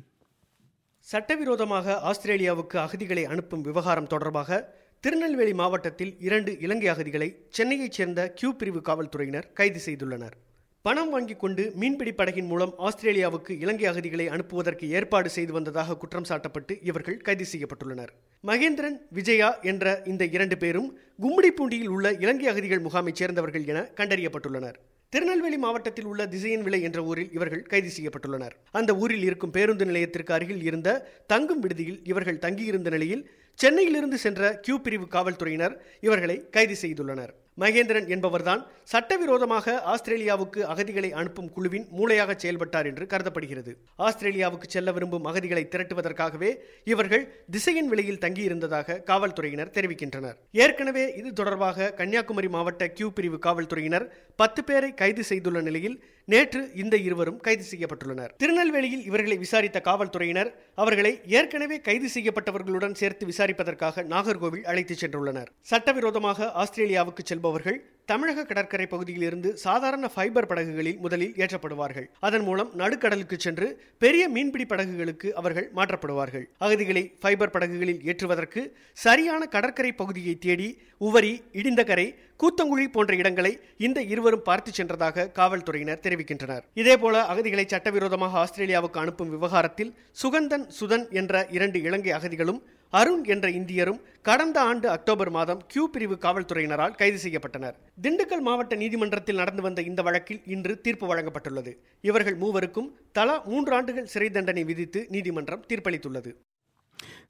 சட்டவிரோதமாக ஆஸ்திரேலியாவுக்கு அகதிகளை அனுப்பும் விவகாரம் தொடர்பாக திருநெல்வேலி மாவட்டத்தில் இரண்டு இலங்கை அகதிகளை சென்னையைச் சேர்ந்த கியூ பிரிவு காவல்துறையினர் கைது செய்துள்ளனர். பணம் வாங்கிக் கொண்டு மீன்பிடி படகின் மூலம் ஆஸ்திரேலியாவுக்கு இலங்கை அகதிகளை அனுப்புவதற்கு ஏற்பாடு செய்து வந்ததாக குற்றம் சாட்டப்பட்டு இவர்கள் கைது செய்யப்பட்டுள்ளனர். மகேந்திரன், விஜயா என்ற இந்த இரண்டு பேரும் கும்மிடிப்பூண்டியில் உள்ள இலங்கை அகதிகள் முகாமைச் சேர்ந்தவர்கள் என கண்டறியப்பட்டுள்ளனர். திருநெல்வேலி மாவட்டத்தில் உள்ள திசையன் விளை என்ற ஊரில் இவர்கள் கைது செய்யப்பட்டுள்ளனர். அந்த ஊரில் இருக்கும் பேருந்து நிலையத்திற்கு அருகில் இருந்த தங்கும் விடுதியில் இவர்கள் தங்கியிருந்த நிலையில் சென்னையிலிருந்து சென்ற கியூ பிரிவு காவல்துறையினர் இவர்களை கைது செய்துள்ளனர். மகேந்திரன் என்பவர்தான் சட்டவிரோதமாக ஆஸ்திரேலியாவுக்கு அகதிகளை அனுப்பும் குழுவின் மூளையாக செயல்பட்டார் என்று கருதப்படுகிறது. ஆஸ்திரேலியாவுக்கு செல்ல விரும்பும் அகதிகளை திரட்டுவதற்காகவே இவர்கள் திசையன் விலையில் தங்கியிருந்ததாக காவல்துறையினர் தெரிவிக்கின்றனர். ஏற்கனவே இது தொடர்பாக கன்னியாகுமரி மாவட்ட கியூ பிரிவு காவல்துறையினர் பத்து பேரை கைது செய்துள்ள நிலையில் நேற்று இந்த இருவரும் கைது செய்யப்பட்டுள்ளனர். திருநெல்வேலியில் இவர்களை விசாரித்த காவல்துறையினர் அவர்களை ஏற்கனவே கைது செய்யப்பட்டவர்களுடன் சேர்த்து விசாரிப்பதற்காக நாகர்கோவில் அழைத்துச் சென்றுள்ளனர். சட்டவிரோதமாக ஆஸ்திரேலியாவுக்கு செல்பவர்கள் தமிழக கடற்கரை பகுதியில் இருந்து சாதாரண ஃபைபர் படகுகளில் முதலில் ஏற்றப்படுவார்கள். அதன் மூலம் நடுக்கடலுக்கு சென்று பெரிய மீன்பிடி படகுகளுக்கு அவர்கள் மாற்றப்படுவார்கள். அகதிகளை ஃபைபர் படகுகளில் ஏற்றுவதற்கு சரியான கடற்கரை பகுதியை தேடி உவரி, இடிந்தகரை, கூத்தங்குழி போன்ற இடங்களை இந்த இருவரும் பார்த்து சென்றதாக காவல்துறையினர் தெரிவிக்கின்றனர். இதேபோல அகதிகளை சட்டவிரோதமாக ஆஸ்திரேலியாவுக்கு அனுப்பும் விவகாரத்தில் சுகந்தன், சுதன் என்ற இரண்டு இலங்கை அகதிகளும் அருண் என்ற இந்தியரும் கடந்த ஆண்டு அக்டோபர் மாதம் கியூ பிரிவு காவல்துறையினரால் கைது செய்யப்பட்டனர். திண்டுக்கல் மாவட்ட நீதிமன்றத்தில் நடந்து வந்த இந்த வழக்கில் இன்று தீர்ப்பு வழங்கப்பட்டுள்ளது. இவர்கள் மூவருக்கும் தலா மூன்று ஆண்டுகள் சிறை தண்டனை விதித்து நீதிமன்றம் தீர்ப்பளித்துள்ளது.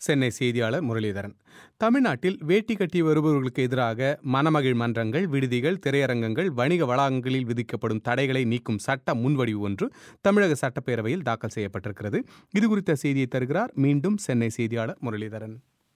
சென்னை செய்தியாளர் முரளிதரன். தமிழ்நாட்டில் வேட்டி கட்டி வருபவர்களுக்கு எதிராக மணமகிழ் மன்றங்கள், விடுதிகள், திரையரங்கங்கள், வணிக வளாகங்களில் விதிக்கப்படும் தடைகளை நீக்கும் சட்ட முன்வடிவு ஒன்று தமிழக சட்டப்பேரவையில் தாக்கல் செய்யப்பட்டிருக்கிறது. இதுகுறித்த செய்தியை தருகிறார் மீண்டும் சென்னை செய்தியாளர் முரளிதரன்.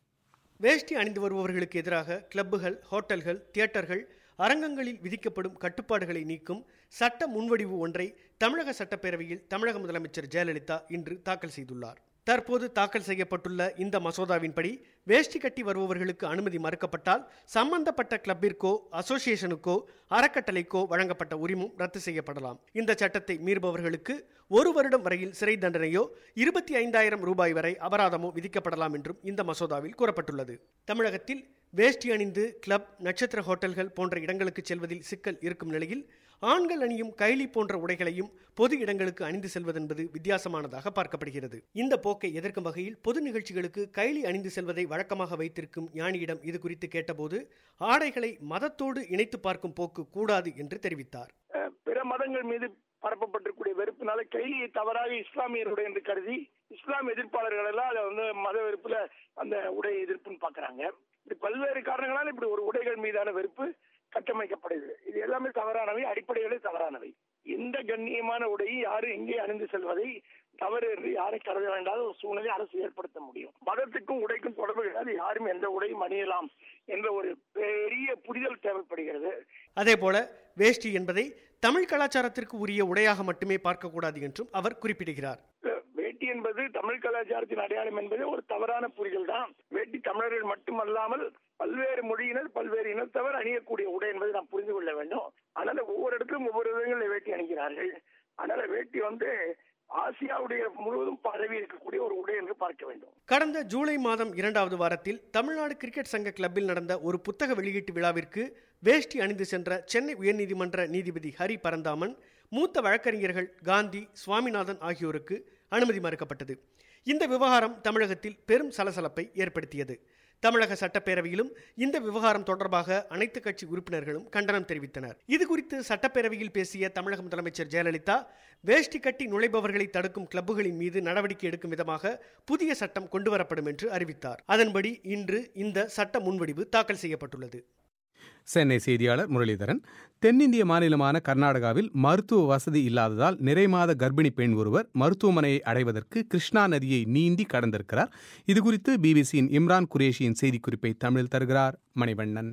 வேஷ்டி அணிந்து வருபவர்களுக்கு எதிராக கிளப்புகள், ஹோட்டல்கள், தியேட்டர்கள், அரங்கங்களில் விதிக்கப்படும் கட்டுப்பாடுகளை நீக்கும் சட்ட முன்வடிவு ஒன்றை தமிழக சட்டப்பேரவையில் தமிழக முதலமைச்சர் ஜெயலலிதா இன்று தாக்கல் செய்துள்ளார். தற்போது தாக்கல் செய்யப்பட்டுள்ள இந்த மசோதாவின்படி வேஷ்டி கட்டி வருபவர்களுக்கு அனுமதி மறுக்கப்பட்டால் சம்பந்தப்பட்ட கிளப்பிற்கோ அசோசியேஷனுக்கோ அறக்கட்டளைக்கோ வழங்கப்பட்ட உரிமம் ரத்து செய்யப்படலாம். இந்த சட்டத்தை மீறுபவர்களுக்கு ஒரு வருடம் வரையில் சிறை தண்டனையோ இருபத்தி ஐந்தாயிரம் ரூபாய் வரை அபராதமோ விதிக்கப்படலாம் என்றும் இந்த மசோதாவில் கூறப்பட்டுள்ளது. தமிழகத்தில் வேஷ்டி அணிந்து கிளப், நட்சத்திர ஹோட்டல்கள் போன்ற இடங்களுக்கு செல்வதில் சிக்கல் இருக்கும் நிலையில் ஆண்கள் அணியும் கைலி போன்ற உடைகளையும் பொது இடங்களுக்கு அணிந்து செல்வதென்பது வித்தியாசமானதாக பார்க்கப்படுகிறது. இந்த போக்கை எதிர்க்கும் வகையில் பொது நிகழ்ச்சிகளுக்கு கைலி அணிந்து செல்வதை வழக்கமாக வைத்திருக்கும் ஞானியிடம் இது குறித்து கேட்டபோது ஆடைகளை மதத்தோடு இணைத்து பார்க்கும் போக்கு கூடாது என்று தெரிவித்தார். பிற மதங்கள் மீது பரப்பப்பட்டிருக்கூடிய வெறுப்பினால கைலியை தவறாக இஸ்லாமியருடைய என்று கருதி இஸ்லாம் எதிர்ப்பாளர்கள் எல்லாம் அதை வந்து மத வெறுப்புல அந்த உடை எதிர்ப்புன்னு பாக்குறாங்க. இப்படி பல்வேறு காரணங்களால் இப்படி ஒரு உடைகள் மீதான வெறுப்பு கட்டமைக்கப்படுது. இது எல்லாமே தவறானவை, அடிப்படைகளே தவறானவை. எந்த கண்ணியமான உடையை யாரு எங்கே அணிந்து செல்வதை தவறு என்று யாரை கருத வேண்டாத ஒரு சூழ்நிலை அரசு ஏற்படுத்த முடியும். மதத்துக்கும் உடைக்கும் தொடர்பு கிடையாது. யாரும் எந்த உடையும் அணியலாம் என்ற ஒரு பெரிய புரிதல் தேவைப்படுகிறது. அதே போல வேஷ்டி என்பதை தமிழ் கலாச்சாரத்திற்கு உரிய உடையாக மட்டுமே பார்க்கக்கூடாது என்றும் அவர் குறிப்பிடுகிறார். வேட்டி என்பது தமிழ் கலாச்சாரத்தின் அடையாளம் என்பது ஒரு தவறான புரிதல் தான். வேட்டி தமிழர்கள் மட்டுமல்லாமல் பல்வேறு மொழியினர், பல்வேறு இனத்தவர் அணியக்கூடிய உடை என்பதை நாம் புரிந்து கொள்ள வேண்டும். அதனால ஒவ்வொரு இடத்திலும் ஒவ்வொரு விதங்களில் வேட்டி அணிகிறார்கள். அதனால வேட்டி வந்து ஆசியாவுடைய முழுவதும் பரவி இருக்கக்கூடிய ஒரு உடை என்று பார்க்க வேண்டும். கடந்த ஜூலை மாதம் இரண்டாவது வாரத்தில் தமிழ்நாடு கிரிக்கெட் சங்க கிளப்பில் நடந்த ஒரு புத்தக வெளியீட்டு விழாவிற்கு வேஷ்டி அணிந்து சென்ற சென்னை உயர்நீதிமன்ற நீதிபதி ஹரி பரந்தாமன், மூத்த வழக்கறிஞர்கள் காந்தி, சுவாமிநாதன் ஆகியோருக்கு அனுமதி மறுக்கப்பட்டது. இந்த விவகாரம் தமிழகத்தில் பெரும் சலசலப்பை ஏற்படுத்தியது. தமிழக சட்டப்பேரவையிலும் இந்த விவகாரம் தொடர்பாக அனைத்து கட்சி உறுப்பினர்களும் கண்டனம் தெரிவித்தனர். இது குறித்து சட்டப்பேரவையில் பேசிய தமிழக முதலமைச்சர் ஜெயலலிதா, வேஷ்டி கட்டி நுழைபவர்களை தடுக்கும் கிளப்புகளின் மீது நடவடிக்கை எடுக்கும் விதமாக புதிய சட்டம் கொண்டுவரப்படும் என்று அறிவித்தார். அதன்படி இன்று இந்த சட்ட முன்வடிவு தாக்கல் செய்யப்பட்டுள்ளது. சென்னை செய்தியாளர் முரளிதரன். தென்னிந்திய மாநிலமான கர்நாடகாவில் மருத்துவ வசதி இல்லாததால் நிறைமாத கர்ப்பிணி பெண் ஒருவர் மருத்துவமனையை அடைவதற்கு கிருஷ்ணா நதியை நீந்தி கடந்திருக்கிறார். இதுகுறித்து பிபிசியின் இம்ரான் குரேஷியின் செய்திக்குறிப்பை தமிழில் தருகிறார் மணிவண்ணன்.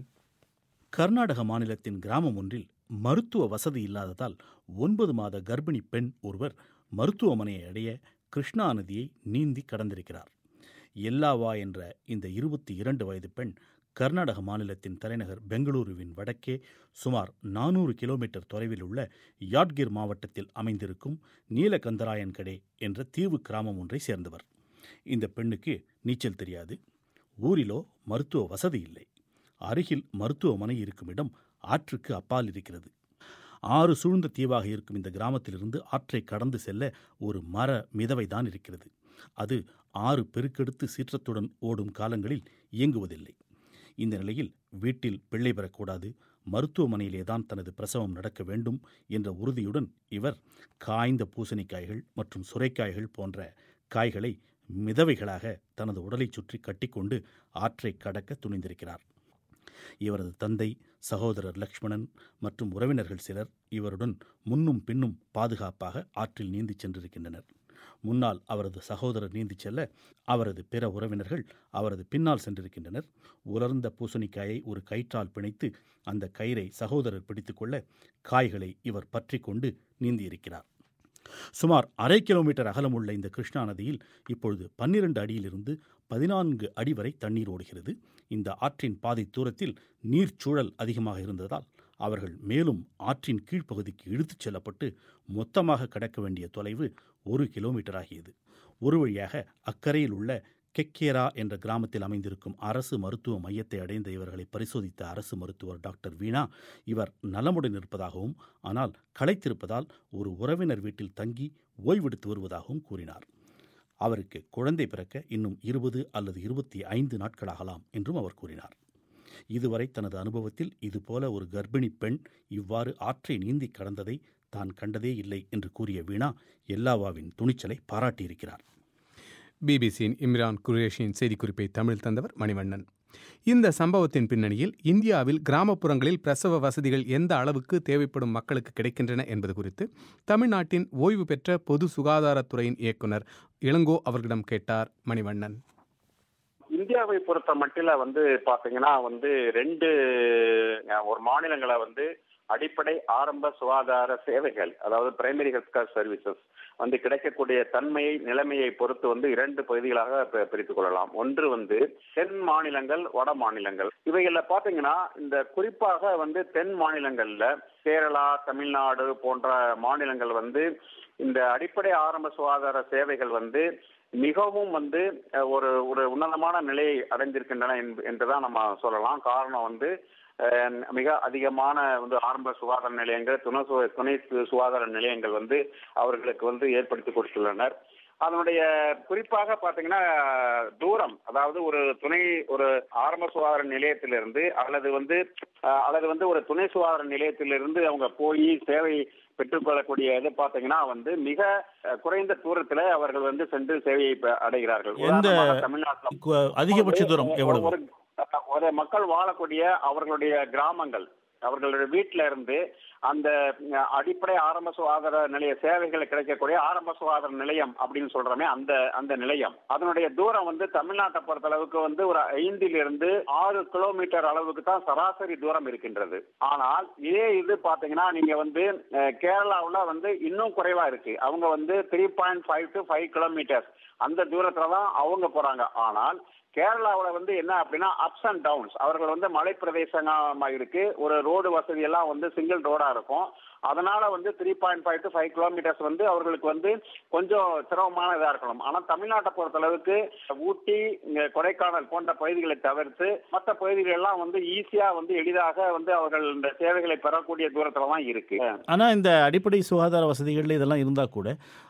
கர்நாடக மாநிலத்தின் கிராமம் ஒன்றில் மருத்துவ வசதி இல்லாததால் ஒன்பது மாத கர்ப்பிணி பெண் ஒருவர் மருத்துவமனையை அடைய கிருஷ்ணா நதியை நீந்தி கடந்திருக்கிறார். எல்லாவா என்ற இந்த இருபத்தி இரண்டு வயது பெண் கர்நாடக மாநிலத்தின் தலைநகர் பெங்களூருவின் வடக்கே சுமார் நானூறு கிலோமீட்டர் தொலைவில் உள்ள யாட்கிர் மாவட்டத்தில் அமைந்திருக்கும் நீலகந்தராயன்கடே என்ற தீவு கிராமம் ஒன்றை சேர்ந்தவர். இந்த பெண்ணுக்கு நீச்சல் தெரியாது. ஊரிலோ மருத்துவ வசதி இல்லை. அருகில் மருத்துவமனை இருக்கும் இடம் ஆற்றுக்கு அப்பால் இருக்கிறது. ஆறு சூழ்ந்த தீவாக இருக்கும் இந்த கிராமத்திலிருந்து ஆற்றை கடந்து செல்ல ஒரு மர மிதவைதான் இருக்கிறது. அது ஆறு பெருக்கெடுத்து சீற்றத்துடன் ஓடும் காலங்களில் இயங்குவதில்லை. இந்த நிலையில் வீட்டில் பிள்ளை பெறக்கூடாது, மருத்துவமனையிலேதான் தனது பிரசவம் நடக்க வேண்டும் என்ற உறுதியுடன் இவர் காய்ந்த பூசணிக்காய்கள் மற்றும் சுரைக்காய்கள் போன்ற காய்களை மிதவைகளாக தனது உடலை சுற்றி கட்டிக்கொண்டு ஆற்றை கடக்க துணிந்திருக்கிறார். இவரது தந்தை, சகோதரர் லக்ஷ்மணன் மற்றும் உறவினர்கள் சிலர் இவருடன் முன்னும் பின்னும் பாதுகாப்பாக ஆற்றில் நீந்தி சென்றிருக்கின்றனர். முன்னால் அவரது சகோதரர் நீந்தி செல்ல அவரது பிற உறவினர்கள் அவரது பின்னால் சென்றிருக்கின்றனர். உலர்ந்த பூசணிக்காயை ஒரு கயிற்றால் பிணைத்து அந்த கயிறை சகோதரர் பிடித்துக்கொள்ள காய்களை இவர் பற்றி கொண்டு நீந்தியிருக்கிறார். சுமார் அரை கிலோமீட்டர் அகலமுள்ள இந்த கிருஷ்ணா நதியில் இப்பொழுது பன்னிரண்டு அடியிலிருந்து பதினான்கு அடி வரை தண்ணீர் ஓடுகிறது. இந்த ஆற்றின் பாதி தூரத்தில் நீர்ச்சூழல் அதிகமாக இருந்ததால் அவர்கள் மேலும் ஆற்றின் கீழ்ப்பகுதிக்கு இழுத்துச் செல்லப்பட்டு மொத்தமாக கடக்க வேண்டிய தொலைவு ஒரு கிலோமீட்டர் ஆகியது. ஒரு வழியாக அக்கறையில் உள்ள கெக்கேரா என்ற கிராமத்தில் அமைந்திருக்கும் அரசு மருத்துவ மையத்தை அடைந்த இவர்களை பரிசோதித்த அரசு மருத்துவர் டாக்டர் வீணா, இவர் நலமுடன் இருப்பதாகவும் ஆனால் களைத்திருப்பதால் ஒரு உறவினர் வீட்டில் தங்கி ஓய்வெடுத்து வருவதாகவும் கூறினார். அவருக்கு குழந்தை பிறக்க இன்னும் இருபது அல்லது இருபத்தி ஐந்து நாட்களாகலாம் என்றும் அவர் கூறினார். இதுவரை தனது அனுபவத்தில் இதுபோல ஒரு கர்ப்பிணி பெண் இவ்வாறு ஆற்றை நீந்தி கடந்ததை தான் கண்டதே இல்லை என்று கூறிய வீணா எல்லாவாவின் துணிச்சலை பாராட்டியிருக்கிறார். பிபிசியின் இம்ரான் குரேஷியின் செய்திக்குறிப்பை தமிழ் தந்தவர் மணிவண்ணன். இந்த சம்பவத்தின் பின்னணியில் இந்தியாவில் கிராமப்புறங்களில் பிரசவ வசதிகள் எந்த அளவுக்கு தேவைப்படும் மக்களுக்கு கிடைக்கின்றன என்பது குறித்து தமிழ்நாட்டின் ஓய்வு பெற்ற பொது சுகாதாரத்துறையின் இயக்குனர் இளங்கோ அவர்களிடம் கேட்டார் மணிவண்ணன். இந்தியாவை பொறுத்த மட்டில வந்து பாத்தீங்கன்னா வந்து ரெண்டு ஒரு மாநிலங்களை வந்து அடிப்படை ஆரம்ப சுகாதார சேவைகள், அதாவது பிரைமரி ஹெல்த் கேர் சர்வீசஸ் வந்து கிடைக்கக்கூடிய தன்மையை நிலைமையை பொறுத்து வந்து இரண்டு பகுதிகளாக பிரித்துக் கொள்ளலாம். ஒன்று வந்து தென் மாநிலங்கள், வட மாநிலங்கள். இவைகள்ல பாத்தீங்கன்னா இந்த குறிப்பாக வந்து தென் மாநிலங்கள்ல கேரளா, தமிழ்நாடு போன்ற மாநிலங்கள் வந்து இந்த அடிப்படை ஆரம்ப சுகாதார சேவைகள் வந்து மிகவும் வந்து ஒரு ஒரு உன்னதமான நிலையை அடைந்திருக்கின்றன என்றுதான் நம்ம சொல்லலாம். காரணம் வந்து மிக அதிகமான வந்து ஆரம்ப சுகாதார நிலையங்கள், துணை துணை சுகாதார நிலையங்கள் வந்து அவர்களுக்கு வந்து ஏற்படுத்தி கொடுத்துள்ளனர். அதனுடைய குறிப்பாக பாத்தீங்கன்னா தூரம், அதாவது ஒரு துணை ஒரு ஆரம்ப சுகாதார நிலையத்திலிருந்து அல்லது வந்து அல்லது வந்து ஒரு துணை சுகாதார நிலையத்திலிருந்து அவங்க போய் சேவை பெற்றுக்கொள்ளக்கூடிய இது பாத்தீங்கன்னா வந்து மிக குறைந்த தூரத்துல அவர்கள் வந்து சென்று சேவையை அடைகிறார்கள். தமிழ்நாட்டில் அதிகபட்ச தூரம் எவ்வளவு? ஒரு மக்கள் வாழக்கூடிய அவர்களுடைய கிராமங்கள், அவர்களுடைய வீட்டில இருந்து அந்த அடிப்படை ஆரம்ப சுகாதார நிலைய சேவைகள் கிடைக்கக்கூடிய ஆரம்ப சுகாதார நிலையம் அப்படின்னு சொல்றோமே, அந்த அந்த நிலையம் அதனுடைய தூரம் வந்து தமிழ்நாட்டை பொறுத்த அளவுக்கு வந்து ஒரு ஐந்திலிருந்து ஆறு கிலோமீட்டர் அளவுக்கு தான் சராசரி தூரம் இருக்கின்றது. ஆனால் இதே இது பாத்தீங்கன்னா நீங்க வந்து கேரளாவில் வந்து இன்னும் குறைவா இருக்கு. அவங்க வந்து three point five to five kilometres அந்த தூரத்துல தான் அவங்க போறாங்க. ஆனால் கேரளாவில் வந்து என்ன அப்படின்னா அப்ஸ் அண்ட் டவுன்ஸ், அவர்கள் வந்து மலை பிரதேசமா இருக்கு, ஒரு ரோடு வசதி எல்லாம் வந்து சிங்கிள் ரோடா இருக்கும். அதனால வந்து three point five to five kilometres வந்து அவர்களுக்கு வந்து கொஞ்சம் சிரமமான இதா இருக்கணும். ஆனா தமிழ்நாட்டை பொறுத்த அளவுக்கு ஊட்டி, கொடைக்கானல் போன்ற பகுதிகளை தவிர்த்து மற்ற பகுதிகள் எல்லாம் வந்து ஈஸியா வந்து எளிதாக வந்து அவர்கள் இந்த சேவைகளை பெறக்கூடிய தூரத்துல தான் இருக்கு. ஆனா இந்த அடிப்படை சுகாதார வசதிகள் இதெல்லாம் இருந்தா கூட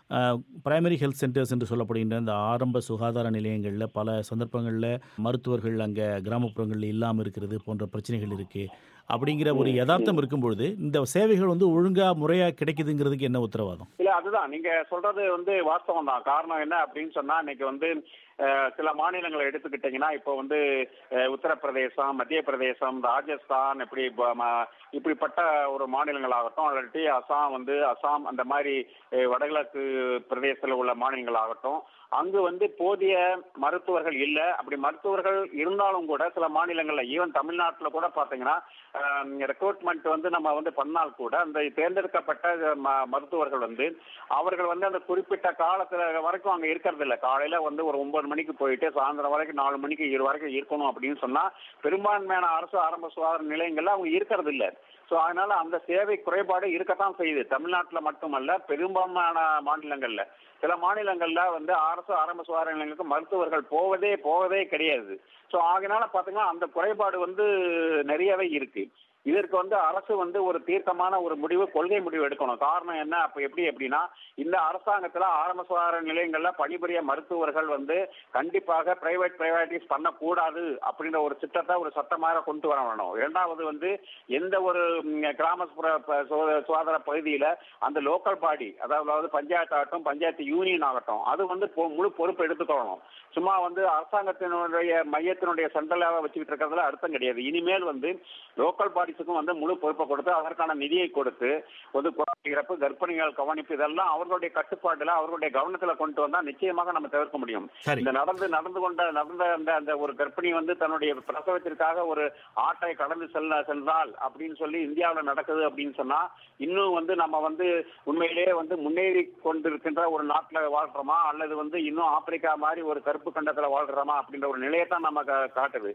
பிரைமரி ஹெல்த் சென்டர்ஸ் என்று சொல்லப்படுகின்ற இந்த ஆரம்ப சுகாதார நிலையங்களில் பல சந்தர்ப்பங்களில் மருத்துவர்கள் அங்கே கிராமப்புறங்களில் இல்லாமல் இருக்கிறது போன்ற பிரச்சனைகள் இருக்கு. அப்படிங்கிற ஒரு யதார்த்தம் இருக்கும்பொழுது இந்த சேவைகள் வந்து ஒழுங்கா முறையா கிடைக்குதுங்கிறதுக்கு என்ன உத்தரவாதம்? இல்ல, அதுதான் நீங்க சொல்றது வந்து வாஸ்தவம் தான். காரணம் என்ன அப்படின்னு சொன்னா, இன்னைக்கு வந்து சில மாநிலங்களை எடுத்துக்கிட்டீங்கன்னா இப்போ வந்து உத்தரப்பிரதேசம், மத்திய பிரதேசம், ராஜஸ்தான், இப்படி இப்படிப்பட்ட ஒரு மாநிலங்களாகட்டும், இல்லாட்டி அசாம் வந்து அசாம் அந்த மாதிரி வடகிழக்கு பிரதேசத்தில் உள்ள மாநிலங்களாகட்டும், அங்கு வந்து போதிய மருத்துவர்கள் இல்லை. அப்படி மருத்துவர்கள் இருந்தாலும் கூட சில மாநிலங்கள்ல, ஈவன் தமிழ்நாட்டில் கூட பாத்தீங்கன்னா ரெக்ரூட்மெண்ட் வந்து நம்ம வந்து பண்ணால் கூட அந்த தேர்ந்தெடுக்கப்பட்ட மருத்துவர்கள் வந்து அவர்கள் வந்து அந்த குறிப்பிட்ட காலத்துல வரைக்கும் அங்க இருக்கிறது இல்லை. காலையில வந்து ஒரு ஒன்பது மணிக்கு போயிட்டு சாயந்தரம் வரைக்கும் நாலு மணிக்கு இரு வரைக்கும் இருக்கணும் அப்படின்னு சொன்னா பெரும்பான்மையான அரசு ஆரம்ப சுகாதார நிலையங்கள்ல அவங்க இருக்கிறது இல்லை. ஸோ அதனால அந்த சேவை குறைபாடு இருக்கத்தான் செய்யுது. தமிழ்நாட்டில் மட்டுமல்ல, பெரும்பான்மையான மாநிலங்கள்ல, சில மாநிலங்கள்ல வந்து அரசு ஆரம்ப சுகாதார நிலையங்களுக்கு மருத்துவர்கள் போவதே போவதே கிடையாது. ஸோ அதனால பாத்தீங்கன்னா அந்த குறைபாடு வந்து நிறையவே இருக்கு. இதற்கு வந்து அரசு வந்து ஒரு தீர்க்கமான ஒரு முடிவு, கொள்கை முடிவு எடுக்கணும். காரணம் என்ன, அப்ப எப்படி அப்படின்னா இந்த அரசாங்கத்துல ஆரம்ப சுகாதார நிலையங்கள்ல பணிபுரிய மருத்துவர்கள் வந்து கண்டிப்பாக பிரைவேட் பிரைவேட்டைஸ் பண்ணக்கூடாது அப்படின்ற ஒரு திட்டத்தை ஒரு சட்டமாக கொண்டு வர வேணும். இரண்டாவது வந்து எந்த ஒரு கிராமப்புற சுகாதார பகுதியில அந்த லோக்கல் பாடி, அதாவது பஞ்சாயத்து ஆகட்டும், பஞ்சாயத்து யூனியன் ஆகட்டும், அது வந்து முழு பொறுப்பு எடுத்துக்கொள்ளணும். சும்மா வந்து அரசாங்கத்தினுடைய மையத்தினுடைய சென்ட்ரலாக வச்சுக்கிட்டு இருக்கிறதுல அர்த்தம் கிடையாது. இனிமேல் வந்து லோக்கல் பாடி வந்து முழு பொறுப்பை கொடுத்து அதற்கான நிதியை கொடுத்து ஒரு இறப்பு, கர்ப்பிணிகள் கவனிப்பு, இதெல்லாம் அவர்களுடைய கட்டுப்பாட்டுல அவர்களுடைய கவனத்துல கொண்டு வந்தா நிச்சயமாக நம்ம தவிர்க்க முடியும். இந்த நடந்து நடந்து கொண்ட நடந்த அந்த ஒரு கர்ப்பிணி வந்து தன்னுடைய பிரசவத்திற்காக ஒரு ஆட்டை கடந்து செல்ல சென்றால் அப்படின்னு சொல்லி இந்தியாவில் நடக்குது அப்படின்னு சொன்னா இன்னும் வந்து நம்ம வந்து உண்மையிலேயே வந்து முன்னேறி கொண்டிருக்கின்ற ஒரு நாட்டில் வாழ்றோமா அல்லது வந்து இன்னும் ஆப்பிரிக்கா மாதிரி ஒரு கருப்பு கண்டத்துல வாழ்றோமா அப்படின்ற ஒரு நிலையை தான் நம்ம காட்டுது.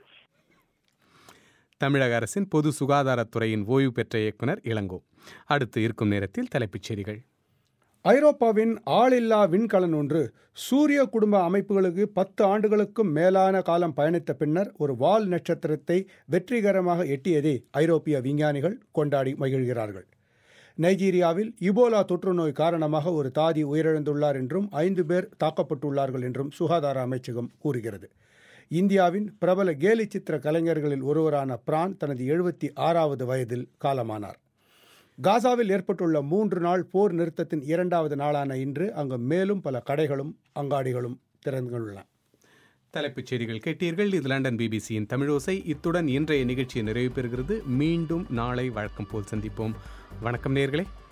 தமிழக அரசின் பொது சுகாதாரத்துறையின் ஓய்வு பெற்ற இயக்குனர் இளங்கோ. அடுத்து இருக்கும் நேரத்தில் தலைப்புச் செய்திகள். ஐரோப்பாவின் ஆளில்லா விண்கலன் ஒன்று சூரிய குடும்ப அமைப்புகளுக்கு பத்து ஆண்டுகளுக்கும் மேலான காலம் பயணித்த பின்னர் ஒரு வால் நட்சத்திரத்தை வெற்றிகரமாக எட்டியதை ஐரோப்பிய விஞ்ஞானிகள் கொண்டாடி மகிழ்கிறார்கள். நைஜீரியாவில் இபோலா தொற்று நோய் காரணமாக ஒரு தாதி உயிரிழந்துள்ளார் என்றும் ஐந்து பேர் தாக்கப்பட்டுள்ளார்கள் என்றும் சுகாதார அமைச்சகம் கூறுகிறது. இந்தியாவின் பிரபல கேலி சித்திர கலைஞர்களில் ஒருவரான பிரான் தனது எழுபத்தி ஆறாவது வயதில் காலமானார். காசாவில் ஏற்பட்டுள்ள மூன்று நாள் போர் நிறுத்தத்தின் இரண்டாவது நாளான இன்று அங்கு மேலும் பல கடைகளும் அங்காடிகளும் திறந்து கொள்ளலாம். தலைப்புச் செய்திகள் கேட்டீர்கள். இது லண்டன் பிபிசியின் தமிழோசை. இத்துடன் இன்றைய நிகழ்ச்சி நிறைவு பெறுகிறது. மீண்டும் நாளை வழக்கம் போல் சந்திப்போம். வணக்கம் நேயர்களே.